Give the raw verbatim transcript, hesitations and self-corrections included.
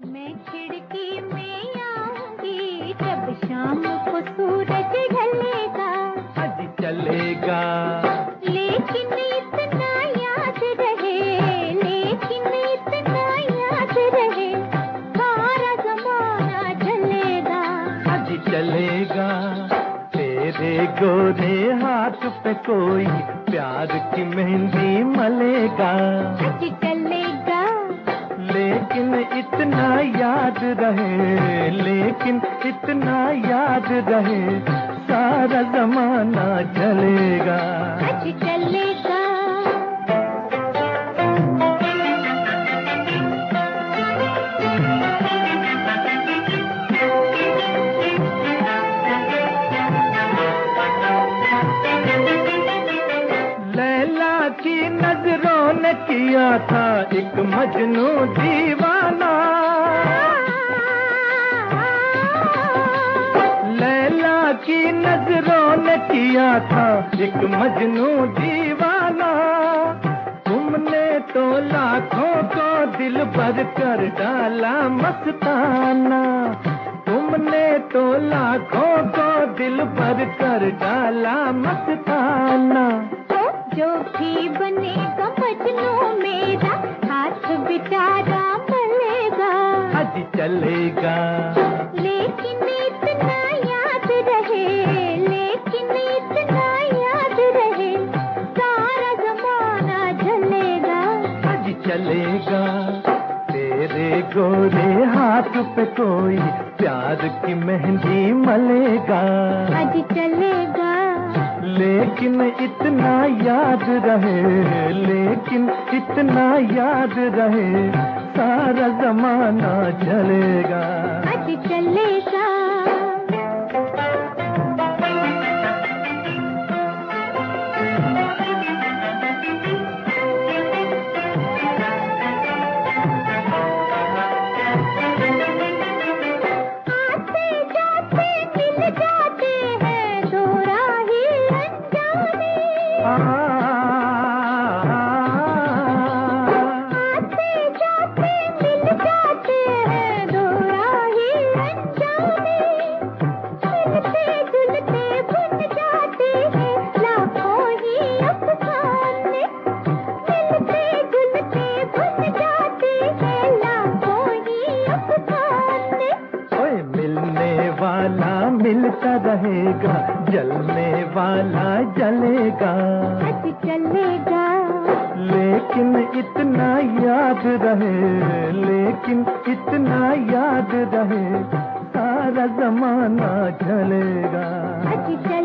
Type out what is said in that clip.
मैं खिड़की में आऊंगी जब शाम को सूरज ढलेगा। आज चलेगा लेकिन इतना याद रहे, लेकिन इतना याद रहे, सारा जमाना चलेगा। आज चलेगा तेरे गोरे हाथ पे कोई प्यार की मेहंदी मलेगा। आज चलेगा लेकिन इतना याद रहे, लेकिन इतना याद रहे, सारा जमाना चलेगा। आज चलेगा लैला की नजरों ने किया था एक मजनू दीवाना। लैला की नजरों ने किया था एक मजनू दीवाना। तुमने तो लाखों को दिल भर कर डाला मस्ताना। तुमने तो लाखों को दिल भर कर डाला मस्ताना। जो भी बनेगा मजनू मेरा, हाथ बेचारा मलेगा। आज चलेगा लेकिन इतना याद रहे, लेकिन इतना याद रहे, सारा जमाना चलेगा। आज चलेगा तेरे गोरे हाथ पे कोई प्यार की मेहंदी मलेगा। आज चलेगा लेकिन इतना याद रहे, लेकिन इतना याद रहे, सारा जमाना चलेगा। आज चलेगा आते जाते मिल जाते हैं दो राही अनजाने। आते जाते मिल जाते हैं दो राही अनजाने। मिलते जुलते बन जाते हैं लाखों ही अफसाने। मिलते जुलते बन जाते हैं लाखों ही अफसाने। ओए मिलने वाला मिलता रहेगा, जलने वाला जलेगा। आज चलेगा लेकिन इतना याद रहे, लेकिन इतना याद रहे, सारा जमाना चलेगा। आज चलेगा।